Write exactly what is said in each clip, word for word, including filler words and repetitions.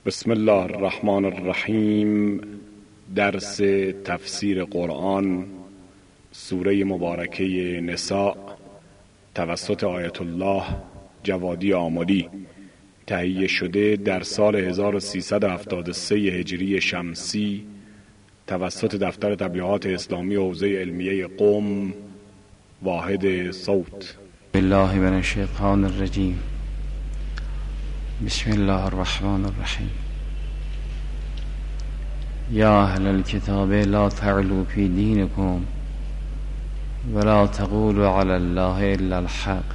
بسم الله الرحمن الرحیم. درس تفسیر قرآن سوره مبارکه نساء توسط آیت الله جوادی آملی تهیه شده در سال هزار و سیصد و هفتاد و سه هجری شمسی توسط دفتر تبلیغات اسلامی حوزه علمیه قم. واحد صوت. بالله من الشیطان الرجیم. بسم الله الرحمن الرحیم. یا اهل الكتاب لا تعلوا فی دینکم ولا تقولوا علی الله الا الحق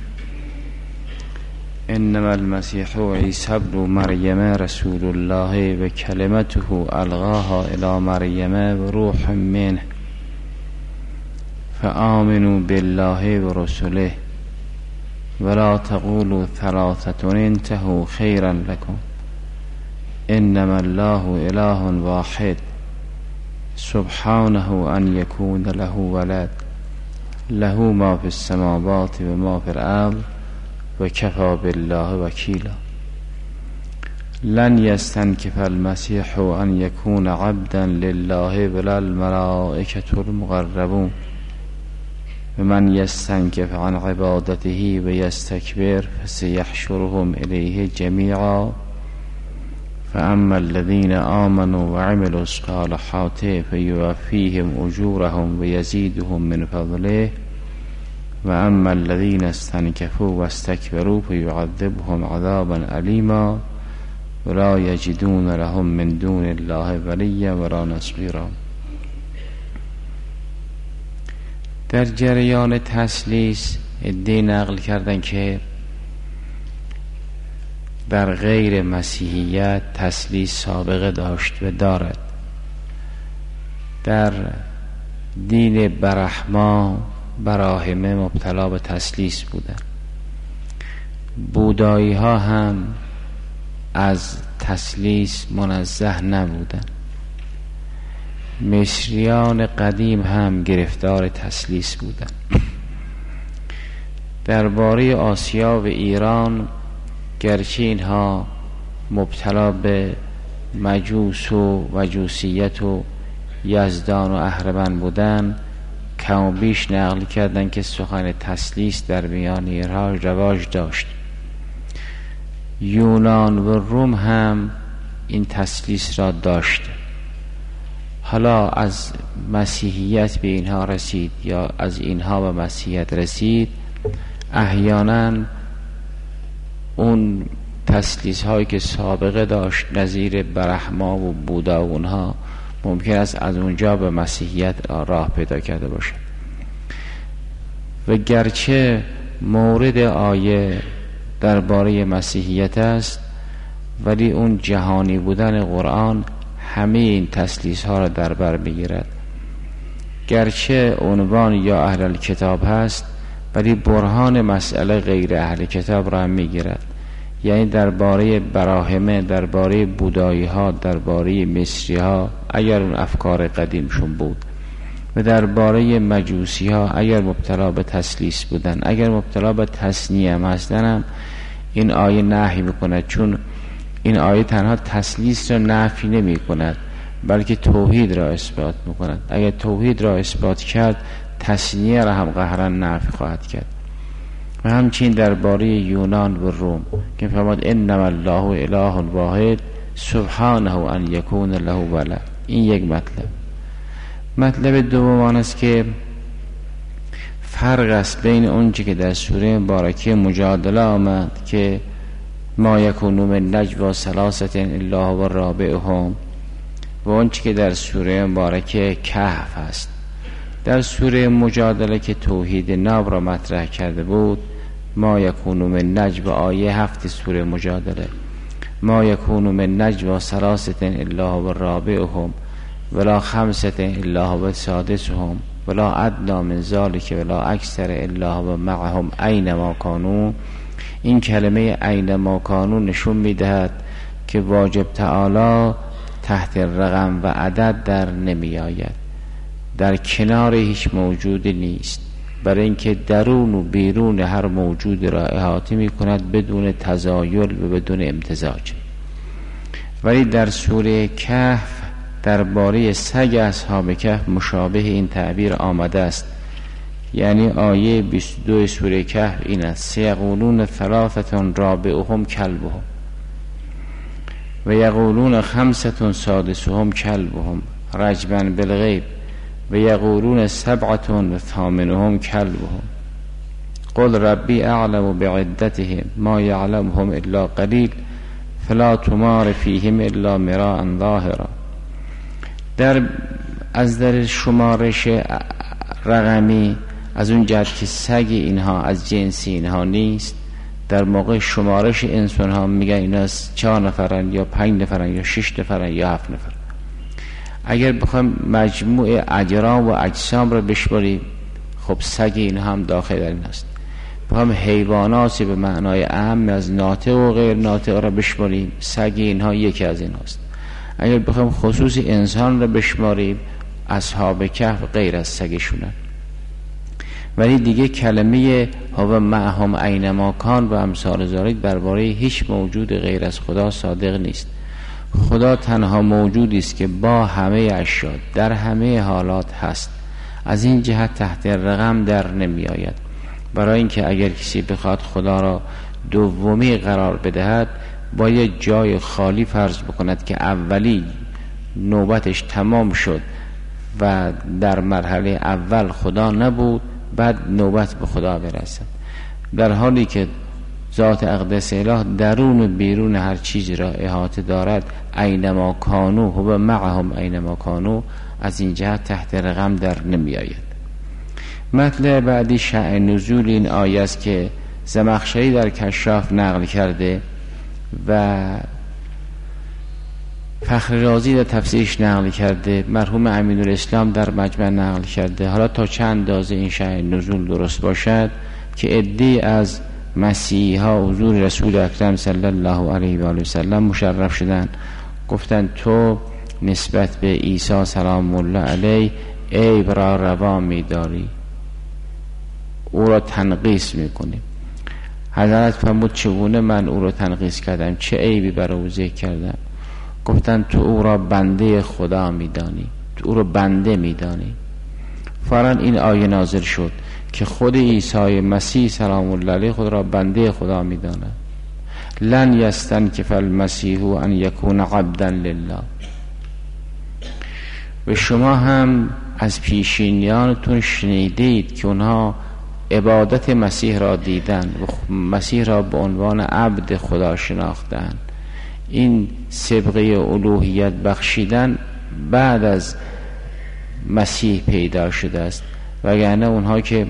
انما المسیح عیسی ابن مریم رسول الله و کلمته القاها الی مریم و روح منه فآمنوا بالله و رسله ولا تقولوا ثلاثة انتهوا خيرا لكم انما الله اله واحد سبحانه ان يكون له ولد له ما في السماوات و ما في الارض و كفى بالله وكيلا لن يستنكف المسيح ان يكون عبدا لله ولا الملائكة المقربون ومن يستنكف عن عبادته ويستكبر فسيحشرهم إليه جميعا فأما الذين آمنوا وعملوا الصالحات فيوفيهم أجورهم ويزيدهم من فضله وأما الذين استنكفوا واستكبروا فيعذبهم عذابا أليما ولا يجدون لهم من دون الله وليا ولا نصيرا. در جریان تثلیث ادعی نقل کردن که در غیر مسیحیت تثلیث سابقه داشت و دارد. در دین برهما براهمه مبتلا به تثلیث بودند. بودایی ها هم از تثلیث منزه نبودند. مصریان قدیم هم گرفتار تثلیث بودند. درباره آسیا و ایران گرچه اینها مبتلا به مجوس و مجوسیت و یزدان و اهرمن بودند، کم و بیش نقل کردند که سخن تثلیث در میان اینها رواج داشت. یونان و روم هم این تثلیث را داشت. حالا از مسیحیت به اینها رسید یا از اینها به مسیحیت رسید، احیانا اون تثلیث هایی که سابقه داشت نظیر برهما و بودا و اونها ممکن است از اونجا به مسیحیت راه پیدا کرده باشد. و گرچه مورد آیه درباره مسیحیت است، ولی اون جهانی بودن قرآن همه این تثلیث ها را در بر میگیرد. گرچه عنوان یا اهل الکتاب هست، ولی برهان مسئله غیر اهل کتاب را هم میگیرد. یعنی درباره براهمه، درباره بودایی ها، درباره مصری ها اگر اون افکار قدیمشون بود، و درباره مجوسی ها اگر مبتلا به تثلیث بودن، اگر مبتلا به تصنیع هم هستن، هم این آیه نهی میکند. چون این آیه تنها تثلیث را نفی نمی کند، بلکه توحید را اثبات می کند. اگر توحید را اثبات کرد، تصنیع را هم قهرا نفی خواهد کرد. و همچنین درباره یونان و روم که فرمود انما الله اله واحد سبحانه ان یکون له ولد. این یک مطلب. مطلب دوم آن است که فرق است بین اونچه که در سوره مبارکه مجادله آمد که ما یکون من نجوا ثلاثة الا هو رابعهم، و اونچه که در سوره مبارکه کهف است. در سوره مجادله که توحید ناب را مطرح کرده بود، ما یکون من نجوا، آیه هفت سوره مجادله، ما یکون من نجوا ثلاثة الا هو رابعهم ولا خمسة الا هو سادسهم ولا ادنی من ذلك ولا اکثر الا هو معهم اینما کانوا. این کلمه اینما کانوا نشون میدهد که واجب تعالی تحت رقم و عدد در نمی آید، در کنار هیچ موجود نیست، برای اینکه درون و بیرون هر موجود را احاطه می کند بدون تزایل و بدون امتزاج. ولی در سوره کهف درباره سگ اصحاب کهف مشابه این تعبیر آمده است. یعنی آیه بیست و دو سوره کهف این است: سیقولون ثلاثة رابعهم کلبهم و یقولون خمسة سادسهم کلبهم رجما بالغیب و یقولون سبعة ثامنهم کلبهم قل ربی اعلم بعدتهم ما یعلمهم الا قلیل فلا تمار فیهم الا مراء ظاهرا. در از در شمارش رقمی از اون جهت که سگ اینها از جنس اینها نیست، در موقع شمارش انسان ها میگن اینا از چهار نفرن یا پنج نفرن یا شش نفرن یا هفت نفر. اگر بخوایم مجموع اجرام و اجسام رو بشماریم، خب سگ اینها هم داخل در این هست. بخوایم حیواناتی به معنای عام از ناطق و غیر ناطق را بشماریم، سگ اینها یکی از این هست. اگر بخوایم خصوص انسان را بشماریم، اصحاب کهف غیر از سگشونن. ولی دیگه کلمه هو معهم اینما کان و امثال ذالک درباره هیچ موجود غیر از خدا صادق نیست. خدا تنها موجودی است که با همه اشیا در همه حالات هست. از این جهت تحت رقم در نمی آید. برای اینکه اگر کسی بخواد خدا را دومی قرار بدهد، باید جای خالی فرض بکند که اولی نوبتش تمام شد و در مرحله اول خدا نبود، بعد نوبت به خدا برسد. در حالی که ذات اقدس اله درون و بیرون هر چیزی را احاطه دارد، اینما کانو هو معهم اینما کانو، از این جهت تحت رقم در نمی آید. مطلب بعدی شأن نزول این آیه است که زمخشری در کشاف نقل کرده و فخر رازی در تفسیرش نقل کرده، مرحوم امینالاسلام در مجمع نقل کرده. حالا تا چند اندازه این شأن نزول درست باشد که عده‌ای از مسیحا حضور رسول اکرم صلی الله علیه و آله و سلم مشرف شدن، گفتن تو نسبت به عیسی سلام الله علیه عیب را روا می‌داری، او را تنقیس می‌کنی. حضرت فرمود چگونه من او را تنقیس کردم؟ چه عیبی بر او ذکر کردم؟ گفتن تو او را بنده خدا می‌دانی، تو او را بنده می‌دانی. فوراً این آیه نازل شد که خود عیسی مسیح سلام الله علیه خود را بنده خدا می‌داند. لن یستنکف المسیح ان یکون عبدا لله. و شما هم از پیشینیانتون شنیدید که اونها عبادت مسیح را دیدن و مسیح را به عنوان عبد خدا شناختن. این سابقه الوهیت بخشیدن بعد از مسیح پیدا شده است، وگرنه اونها که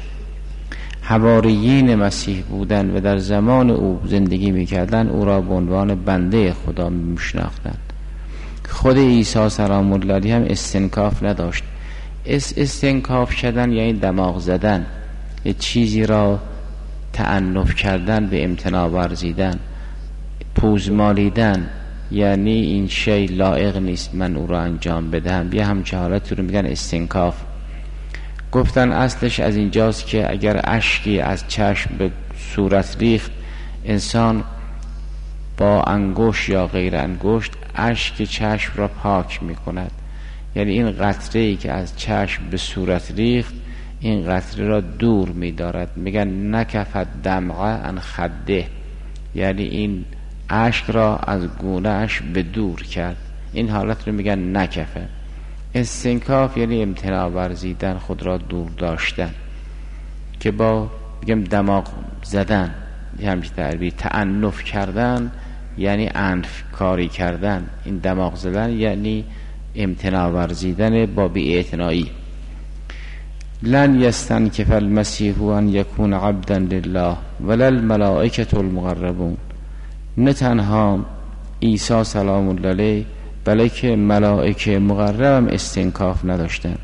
حواریین مسیح بودن و در زمان او زندگی میکردن، او را به عنوان بنده خدا میشناختن. خود عیسی سلام الله علیه هم استنکاف نداشت. اس استنکاف شدن یعنی دماغ زدن، یه چیزی را تعنف کردن، به امتناع ورزیدن، پوز مالیدن، یعنی این شی لایق نیست من او را انجام بدهم. یه همچه حالت رو میگن استنکاف. گفتن اصلش از اینجاست که اگر اشکی از چشم به صورت ریخت، انسان با انگشت یا غیر انگشت اشک چشم را پاک میکند. یعنی این قطره‌ای که از چشم به صورت ریخت، این قطره را دور می‌دارد. میگن نکفت دمعه عن خده، یعنی این اشک را از گونه‌اش به دور کرد. این حالت رو میگن نکفه. استنکاف یعنی امتناع ورزیدن، خود را دور داشتن، که با میگم دماغ زدن، همین تعبیر تعنف کردن یعنی انف کاری کردن. این دماغ زدن یعنی امتناع ورزیدن با بی‌اعتنایی. لن یستنکف المسیح ان یکون عبدا لله ولا الملائکة المقربون. نه تنها عیسی سلام الله علیه بلکه ملائکه مقرب هم استنکاف نداشتن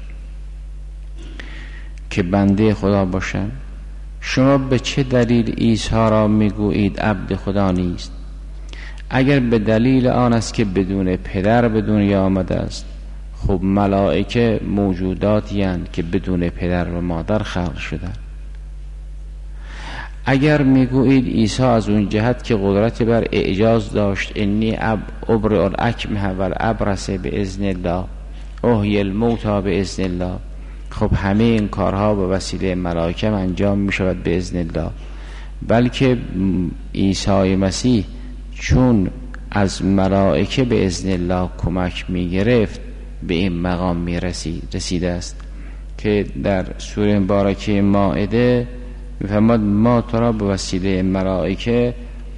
که بنده خدا باشن. شما به چه دلیل عیسی را میگویید عبد خدا نیست؟ اگر به دلیل آن است که بدون پدر به دنیا آمده است، خب ملائکه موجوداتی هستند که بدون پدر و مادر خلق شدن. اگر میگویید عیسی از اون جهت که قدرت بر اعجاز داشت، انی اب ابرئ الاکمه والابرص باذن الله، احیی الموتی باذن الله، خب همه این کارها به وسیله ملائکه انجام می شود باذن الله. بلکه عیسی مسیح چون از ملائکه باذن الله کمک می گرفت به این مقام می رسید رسیده است که در سوره مبارکه مائده می‌فرماد ما تو را به وسیله ملائکه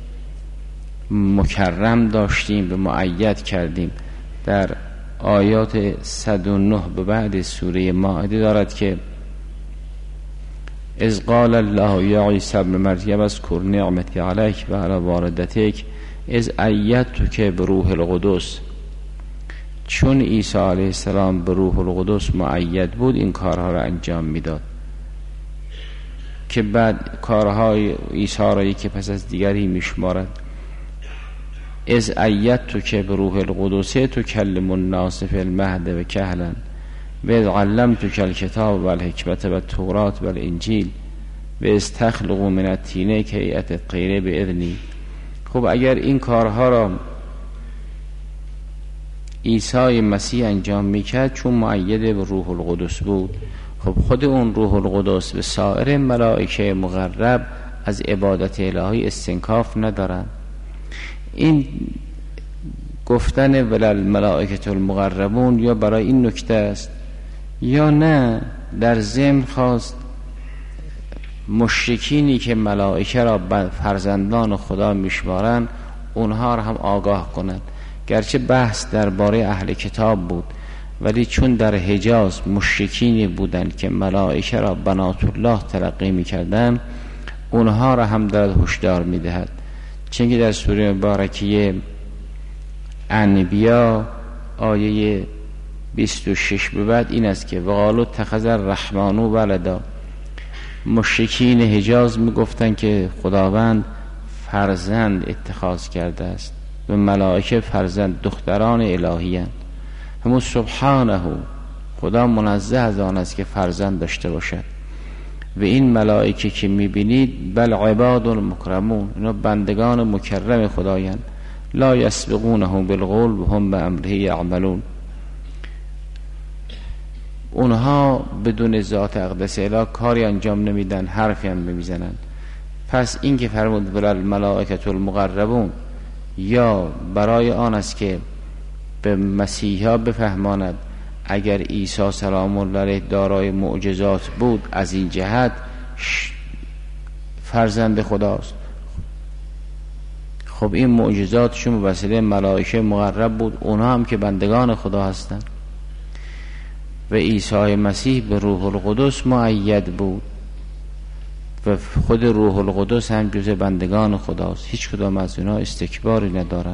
مکرم داشتیم، به مؤید کردیم. در آیات صد و نه به بعد سوره مائده دارد که اذ قال الله یا عیسی ابن مریم اذکر نعمتی علیک و علی والدتک اذ ایدتک بروح القدس. چون عیسی علیه السلام به روح القدس مؤید بود این کارها را انجام میداد که بعد کارهای عیسی را که پس از دیگری میشمارد. از ایدتک بروح القدس تکلم الناس فی المهد و کهلا و اذ علمتک الکتاب و الحکمت و التورات و الانجیل و از تخلق من الطین کهیئت الطیر باذنی. خب اگر این کارها را عیسی مسیح انجام میکرد چون مؤید به روح القدس بود، خب خود اون روح القدس و سایر ملائکه مقرب از عبادت الهی استنکاف ندارن. این گفتن ولل ملائکه المقربون یا برای این نکته است یا نه در ضمن خواست مشرکینی که ملائکه را فرزندان خدا میشمارند اونها را هم آگاه کنند. گرچه بحث درباره اهل کتاب بود ولی چون در حجاز مشرکینی بودند که ملائکه را بنات الله تلقی می‌کردند اونها را هم دارد هشدار می‌دهد. چون در سوره مبارکه انبیا آیه بیست و شش به بعد این است که وقالوا اتخذ الرحمن ولدا، مشرکین حجاز میگفتند که خداوند فرزند اتخاذ کرده است و ملائکه فرزند دختران الهی اند. همون سبحانه، خدا منزه از آن است که فرزند داشته باشد. و این ملائکه که میبینید بل عباد مکرمون، اینا بندگان مکرم خدایند، لا یسبقونه بالقول و هم به امره یعملون. اونها بدون ذات اقدس اله کاری انجام نمیدن، حرفی هم نمیزنن. پس این که فرمود ولل ملائکه المقربون یا برای آن است که به مسیحا بفهماند اگر عیسی سلام الله علیه دارای معجزات بود از این جهت فرزند خداست. خب این معجزاتشون به وسیله ملائکه مقرب بود، اونها هم که بندگان خدا هستند. و عیسی مسیح به روح القدس مؤید بود و خود روح القدس هم جز بندگان خداست، هیچ کدام از اونها استکباری ندارد.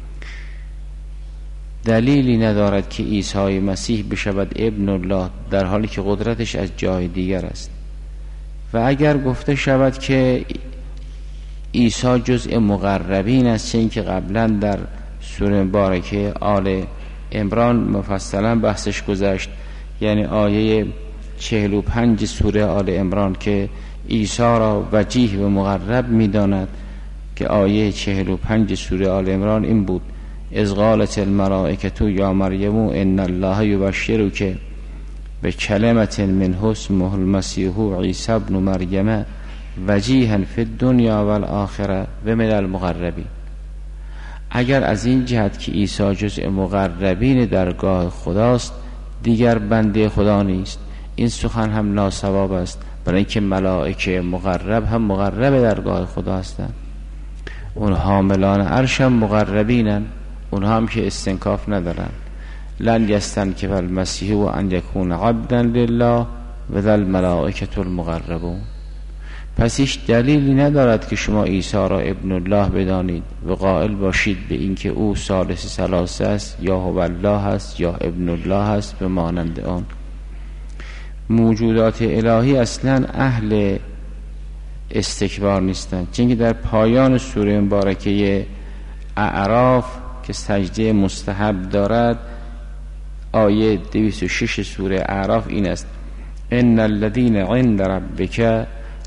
دلیلی ندارد که عیسی مسیح بشود ابن الله در حالی که قدرتش از جای دیگر است. و اگر گفته شود که عیسی جزء مقربین است، چون که قبلا در سوره مبارکه آل عمران مفصلا بحثش گذشت، یعنی آیه چهل و پنج سوره آل عمران که عیسی را وجیه و مقرب می‌داند، که آیه چهل و پنج سوره آل عمران این بود: اذ قالت الملائکه یا مریم ان الله یبشرک بکلمة منه اسمه المسیح عیسی ابن مریم وجیها فی الدنیا والآخره و من المقربین. اگر از این جهت که عیسی جزء مقربین درگاه خداست دیگر بنده خدا نیست، این سخن هم ناصواب است، برای اینکه ملائکه مقرب هم مقرب درگاه خدا هستند. اون حاملان عرش هم مقربینن، اونها هم که استنکاف ندارن. لن یستنکف المسیح و ان یکون عبدا لله و ذل ملائکه المقربون. پس هیچ دلیلی ندارد که شما عیسی را ابن الله بدانید و قائل باشید به اینکه او ثالث ثلاثه است یا هو الله است یا ابن الله است به مانند آن. موجودات الهی اصلا اهل استکبار نیستند، چون در پایان سوره مبارکه اعراف که سجده مستحب دارد، آیه دویست و شش سوره اعراف این است: ان الذين عند ربك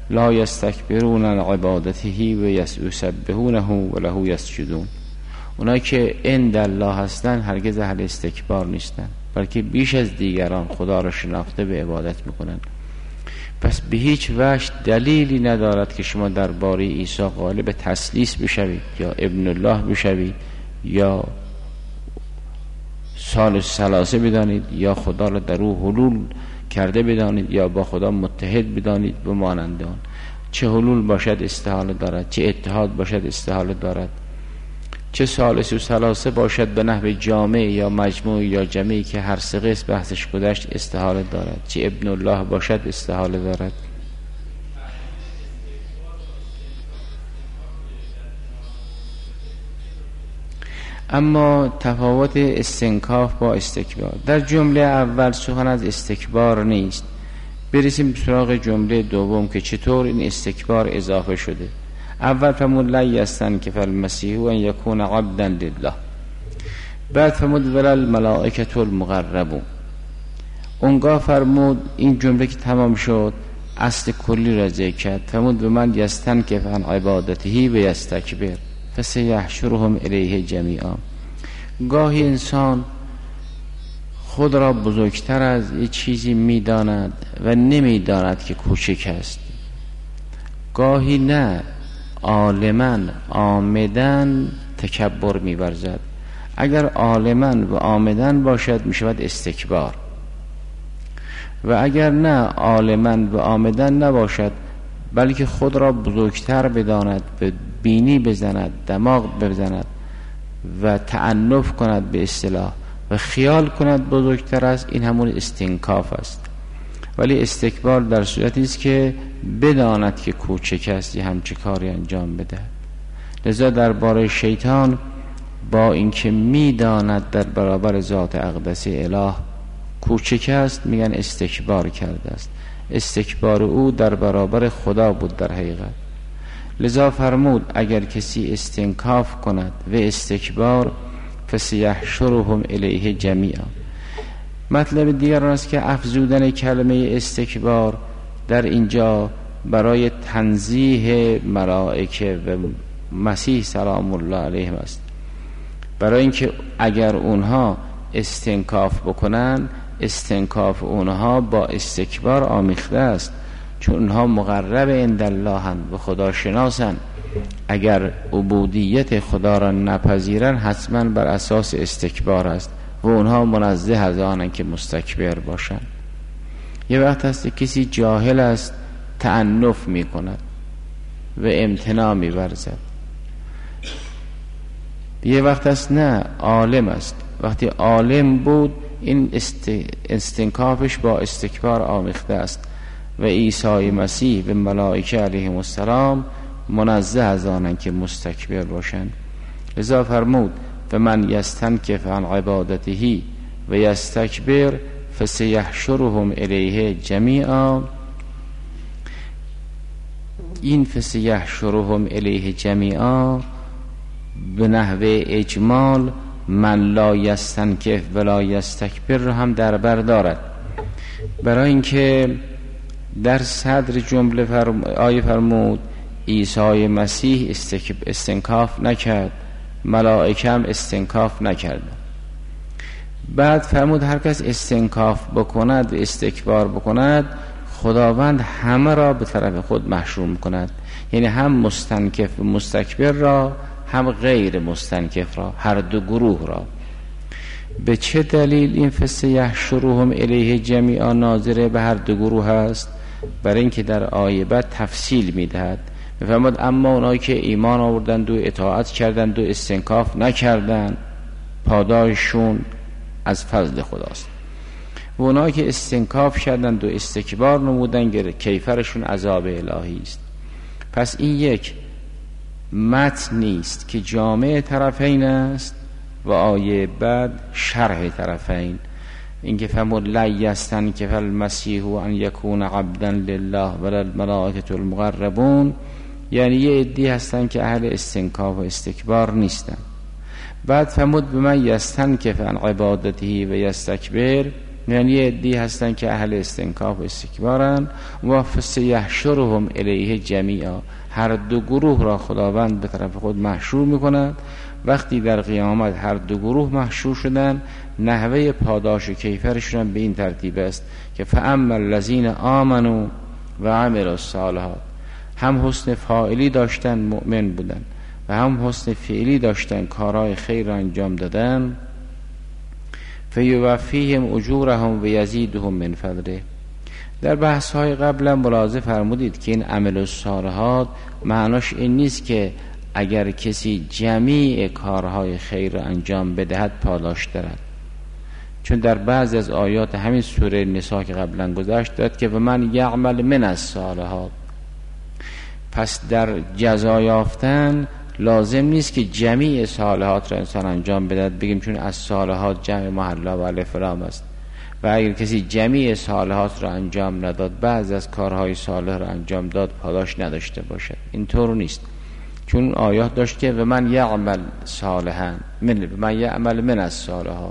لا یستکبرون عن عبادته و یسبحونه و له یسجدون. اونایی که عند الله هستن هرگز اهل استکبار نیستن، بلکه بیش از دیگران خدا را شناخته به عبادت میکنن. پس به هیچ وجه دلیلی ندارد که شما درباره عیسی قائل به تثلیث بشوید یا ابن الله بشوید یا ثالث ثلاثه بدانید یا خدا را در او حلول کرده بدانید یا با خدا متحد بدانید به مانند آن. چه حلول باشد استحاله دارد، چه اتحاد باشد استحاله دارد، چه ثالث و ثلاثه باشد به نحو جامع یا مجموع یا جمعی که هر سه قسم بحثش گذشت استحاله دارد، چه ابن الله باشد استحاله دارد. اما تفاوت استنکاف با استکبار در جمله اول سخن از استکبار نیست. برسیم سراغ جمله دوم که چطور این استکبار اضافه شده. اول فرمود لا یستنکف المسیح ان یکون عبدا لله، بعد فرمود ولا الملائکه المقربون. اونگاه فرمود این جمله که تمام شد اصل کلی را ذکر کرد، فرمود و من یستنکف عن عبادته و یستکبر فسیحشرهم الیه جمیعا. گاهی انسان خود را بزرگتر از یک چیزی میداند و نمیداند که کوچک است. گاهی نه، عالماً عامداً تکبر می‌ورزد. اگر عالماً و عامداً باشد میشود استکبار، و اگر نه عالماً و عامداً نباشد بلکه خود را بزرگتر بداند، به بینی بزند، دماغ بزند و تعنف کند به اصطلاح و خیال کند بزرگتر است، این همون استنکاف است. ولی استکبار در صورتی است که بداند که کوچک است یا همچه کاری انجام بده. لذا درباره شیطان با اینکه میداند در برابر ذات اقدس اله کوچک است میگن استکبار کرده است. استکبار او در برابر خدا بود در حقیقت. لذا فرمود اگر کسی استنکاف کند و استکبار فسیحشرهم الیه جمیعا. مطلب دیگر آن است که افزودن کلمه استکبار در اینجا برای تنزیه ملائکه و مسیح سلام الله علیهم است، برای اینکه اگر اونها استنکاف بکنن استنکاف اونها با استکبار آمیخته است، چون اونها مقرب عند الله هستند و خدا شناسند. اگر عبودیت خدا را نپذیرن حتما بر اساس استکبار است و اونها منزه از آنند که مستکبر باشند. یه وقت هست کسی جاهل است تعنف می کند و امتناع می ورزد، یه وقت هست نه عالم است. وقتی عالم بود این است... استنکافش با استکبار آمیخته است و عیسی مسیح و ملائکه علیهم السلام منزه از آنند که مستکبر باشند. لذا فرمود و من یستنکف عن عبادته و یستکبر فسیحشرهم الیه جمیعا. این فسیحشرهم الیه جمیعا به نحو اجمال من لا یستنکف ولا یستکبر را هم در بر دارد، برای اینکه در صدر جمله فرم... آیه فرمود عیسی مسیح استنکاف نکرد، ملائکه هم استنکاف نکرد. بعد فرمود هر کس استنکاف بکند و استکبار بکند خداوند همه را به طرف خود محشور کند، یعنی هم مستنکف و مستکبر را هم غیر مستنکف را، هر دو گروه را. به چه دلیل این فسیحشرهم الیه جمیعا ناظره به هر دو گروه است؟ برای اینکه در آیه بعد تفصیل میدهد. میفرماد اما اونایی که ایمان آوردند و اطاعت کردند و استنکاف نکردند پاداششون از فضل خداست، و اونایی که استنکاف کردند و استکبار نمودند کیفرشون عذاب الهی است. پس این یک متن نیست که جامع طرفین است و آیه بعد شرح طرفین. اینکه فرمود لا یستنکف المسیح ان یکون عبدا لله ولا الملائکه المقربون، یعنی یه عده‌ای هستن که اهل استنکاف و استکبار نیستن. بعد فرمود بمن یستنکف عن عبادته و یستکبر یعنی یه عده‌ای هستن که اهل استنکاف و استکبارن و فسیحشرهم الیه جمیعا، هر دو گروه را خداوند به طرف خود محشور میکند. وقتی در قیامت هر دو گروه محشور شدن، نحوه پاداش و کیفرشون به این ترتیب است که فاما الذین آمنوا و عملوا الصالحات، هم حسن فاعلی داشتن مؤمن بودن و هم حسن فعلی داشتن کارهای خیر را انجام دادن، فیوفیهم اجورهم و یزیدهم من فضله. در بحث های قبلا ملاحظه فرمودید که این عمل الصالحات معناش این نیست که اگر کسی جمیع کارهای خیر را انجام بدهد پاداش دارد، چون در بعضی از آیات همین سوره نساء که قبلا گذشت داد که و من یعمل من الصالحات، پس در جزا یافتن لازم نیست که جمیع صالحات را انسان انجام بدهد، بگیم چون از صالحات جمع محلا و الف لام است و اگر کسی جمیع صالحات را انجام نداد، بعضی از کارهای صالح را انجام داد، پاداش نداشته باشد. اینطور نیست، چون آیات داشت که و من یعمل صالحا من من یعمل من الصالحات.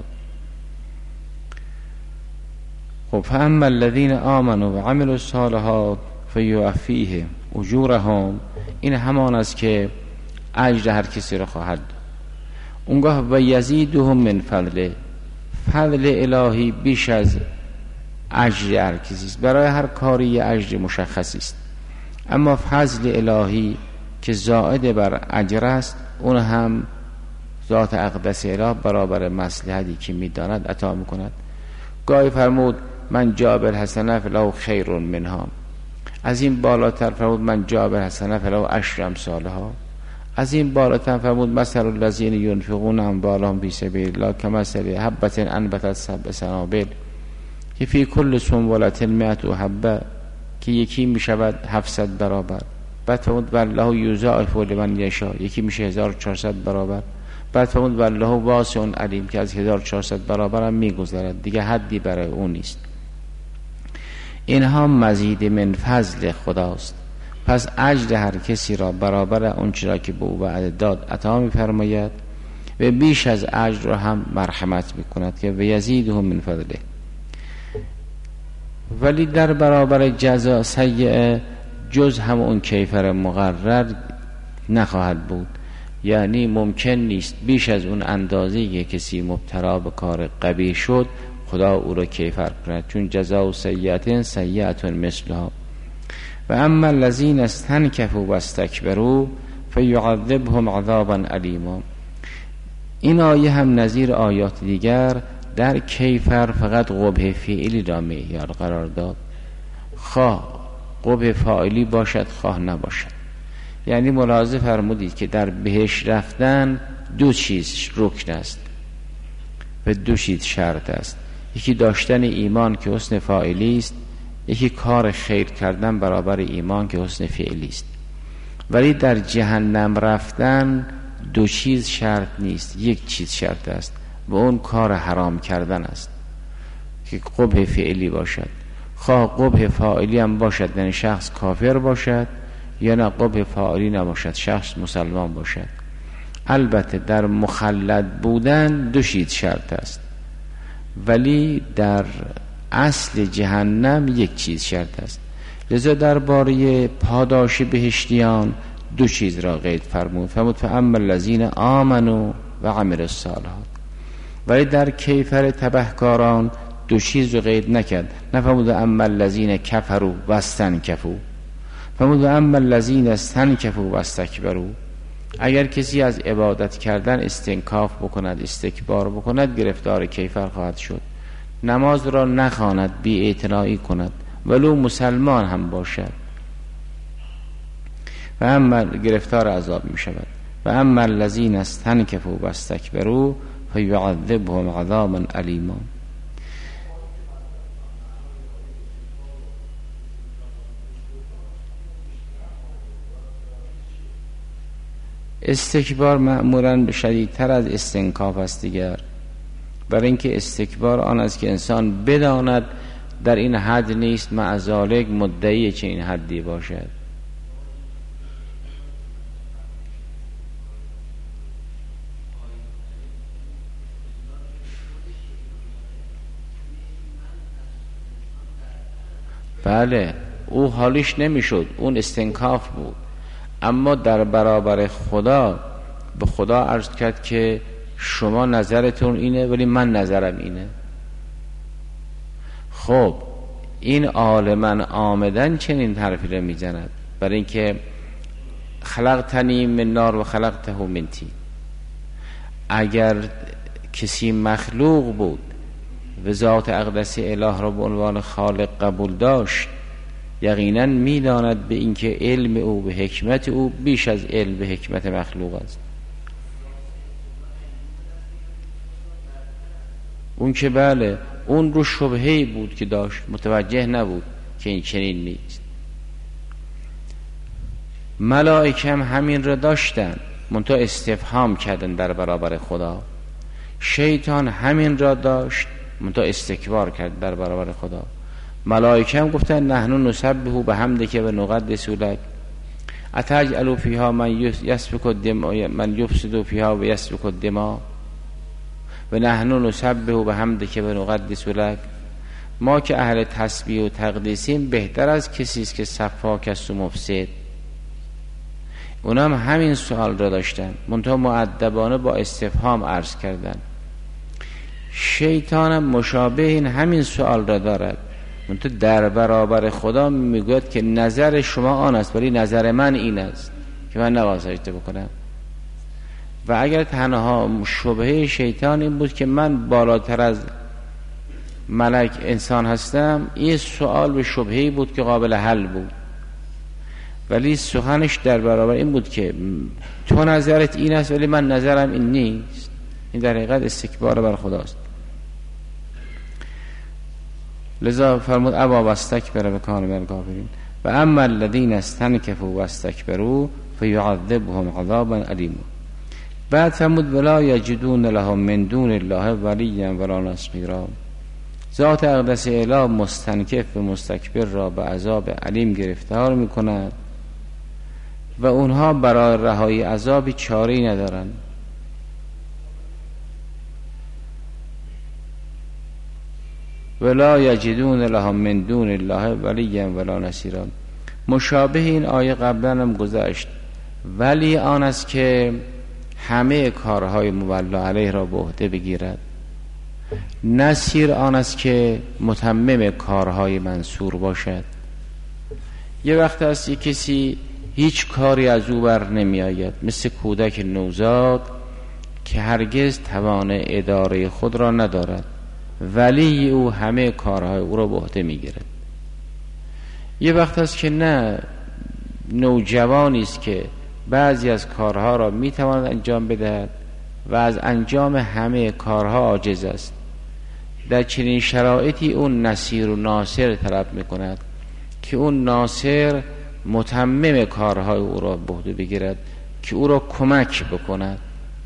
خب فاما الذین آمنوا و عملوا الصالحات فیوفیهم اجورهم، این همان است که اجر هر کسی را خواهد داد. اونگاه و یزیدهم من فضله، فضل الهی بیش از اجر هر کسی است. برای هر کاری اجر مشخصی است، اما فضل الهی که زائد بر اجر است، اون هم ذات اقدس اله برابر مصلحتی که میداند عطا میکند. گاهی فرمود من جاء بالحسنه فله خیر منها، از این بالاتر فرمود من جاء بالحسنه فله عشر امثالها، از این بالاتر فرمود مثل الذین ينفقون اموالهم فی سبیل الله کمثل حبة انبتت سبع سنابل که فی کل سنبلة مئة حبه، که یکی میشود هفتصد برابر. بعد فرمود والله یضاعف لمن یشاء، یکی میشه هزار و چهارصد برابر. بعد فرمود والله واسع علیم، که از هزار و چهارصد برابر هم میگذرد، دیگه حدی برای اون نیست. اینها مزید من فضل خداست. پس اجر هر کسی را برابر اون چرا که به او وعده داد عطا می‌فرماید و بیش از اجر را هم مرحمت می‌کند که و یزیدهم من فضله. ولی در برابر جزا سیئه جز هم اون کیفر مقرر نخواهد بود، یعنی ممکن نیست بیش از اون اندازه که کسی مبتلا به کار قبیح شد خدا او را کیفر کند، چون جزاء سیئة سیئة مثلها. و اما الذین استنکفوا و استکبروا فیعذبهم عذابا الیما. این آیه هم نظیر آیات دیگر در کیفر فقط قبح فعلی را معیار قرار داد، خواه قبح فاعلی باشد خواه نباشد. یعنی ملاحظه فرمودید که در بهشت رفتن دو چیز رکن است و دو چیز شرط است، یکی داشتن ایمان که حسن فاعلی است، یکی کار خیر کردن برابر ایمان که حسن فعلی است. ولی در جهنم رفتن دو چیز شرط نیست، یک چیز شرط است و اون کار حرام کردن است که قبح فعلی باشد، خواه قبح فاعلی هم باشد یعنی شخص کافر باشد، یا نه قبح فاعلی نباشد شخص مسلمان باشد. البته در مخلد بودن دو چیز شرط است، ولی در اصل جهنم یک چیز شرط است. لذا درباره پاداش بهشتیان دو چیز را قید فرمود، فرمود فاما الذین آمنوا و عملوا الصالحات. ولی در کیفر تبهکاران دو چیز رو قید نکرد، نفرمود اما الذین کفروا و استنکفوا، فرمود اما الذین استنکفوا و استکبروا. اگر کسی از عبادت کردن استنکاف بکند، استکبار بکند، گرفتار کیفر خواهد شد. نماز را نخواند، بی اعتنایی کند، ولو مسلمان هم باشد، و اما گرفتار عذاب می شود. و اما الذین استنکفوا و استکبروا فیعذبهم عذابا الیما. استکبار معمولاً شدیدتر از استنکاف است دیگر، برای اینکه استکبار آن است که انسان بداند در این حد نیست، مع ذالک مدعی چه این حدی باشد. بله او حالیش نمیشد، اون استنکاف بود، اما در برابر خدا به خدا عرض کرد که شما نظرتون اینه ولی من نظرم اینه. خب این عالما آمدن چنین حرفی رو میزند، برای اینکه خلقتنی من نار و خلقته من طین. اگر کسی مخلوق بود و ذات اقدس اله را به عنوان خالق قبول داشت، یقینا میداند به اینکه علم او به حکمت او بیش از علم به حکمت مخلوق است. اون که بله اون رو شبهه‌ای بود که داشت، متوجه نبود که این چنین نیست. ملائکه هم همین را داشتن، منتها استفهام کردن در برابر خدا. شیطان همین را داشت، منتها استکبار کرد در برابر خدا. ملائکه هم گفتن نحن نسبح بحمدک و نقدس لک اتجعل فیها من یسفک الدماء من یفسد فیها و یسفک الدماء و نحن نسبح بحمدک و نقدس لک. ما که اهل تسبیح و تقدیسیم بهتر از کسی است که سفاک است و مفسد. اونم هم همین سوال را داشتن، منتها مؤدبانه با استفهام عرض کردن. شیطان هم مشابه این همین سوال را دارد، منتها در برابر خدا میگوید که نظر شما آن است ولی نظر من این است که من نباید سجده بکنم. و اگر تنها شبهه شیطان این بود که من بالاتر از ملک انسان هستم، این سوال به شبهه‌ای بود که قابل حل بود، ولی سخنش در برابر این بود که تو نظرت این است ولی من نظرم این نیست. این در حقیقت استکبار بر خداست. لذا فرمود ابا واستکبر و کان من الکافرین و اما الذین استنکفوا واستکبروا فیعذبهم عذابا الیما. بعد فرمود ولا یجدون لهم من دون الله ولیا ولا نصیرا. ذات اقدس اله مستنکف و مستکبر را به عذاب علیم گرفتار میکند و اونها برای رهایی عذابی چاره‌ای ندارند. ولا یجدون لهم من دون الله ولیا ولا نصیرا. مشابه این آیه قبلا هم گذشت. ولی آن است که همه کارهای مولا علیه را به عهده بگیرد. نصیر آن است که متمم کارهای منصور باشد. یه وقت است یک کسی هیچ کاری از او بر نمی آید، مثل کودک نوزاد که هرگز توان اداره خود را ندارد، ولی او همه کارهای او را به عهده می گیرد. یه وقت است که نه، نوجوانی است که بعضی از کارها را می تواند انجام بدهد و از انجام همه کارها عاجز است. در چنین شرایطی اون نصیر و ناصر طلب می کند که اون ناصر متمم کارهای او را به عهده بگیرد، که او را کمک بکند.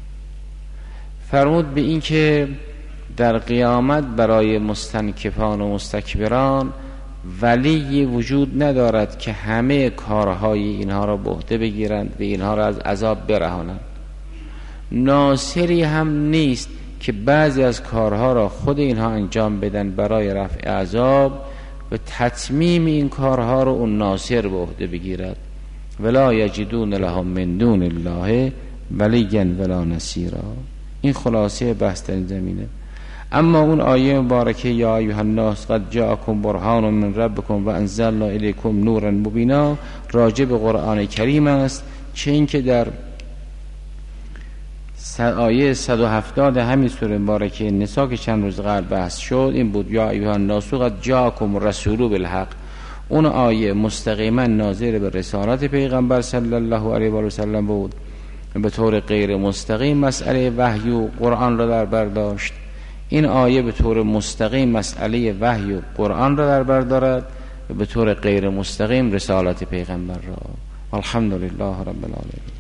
فرمود به این که در قیامت برای مستنکفان و مستکبران ولی وجود ندارد که همه کارهای اینها را به عهده بگیرند و اینها را از عذاب برهانند. ناصری هم نیست که بعضی از کارها را خود اینها انجام بدن برای رفع عذاب و تتمیم این کارها را اون ناصر به عهده بگیرد. ولا یجدون لهم من دون الله ولیا ولا نصیرا. این خلاصه بحث در این زمینه. اما اون آیه مبارکه یا ایها الناس قد جاءکم برهان من ربکم و انزلنا الیکم نورا مبینا راجع به قرآن کریم است، چه این که در آیه صد و هفتاد همین سوره مبارکه نساء که چند روز قبل بحث شد این بود یا ایها الناس قد جاءکم الرسول بالحق. اون آیه مستقیما ناظر به رسالت پیغمبر صلی الله علیه و سلم بود، به طور غیر مستقیم مسئله وحی و قرآن را در بر داشت. این آیه به طور مستقیم مسئله وحی و قرآن را در بر دارد و به طور غیر مستقیم رسالت پیغمبر را. الحمدلله رب العالمین.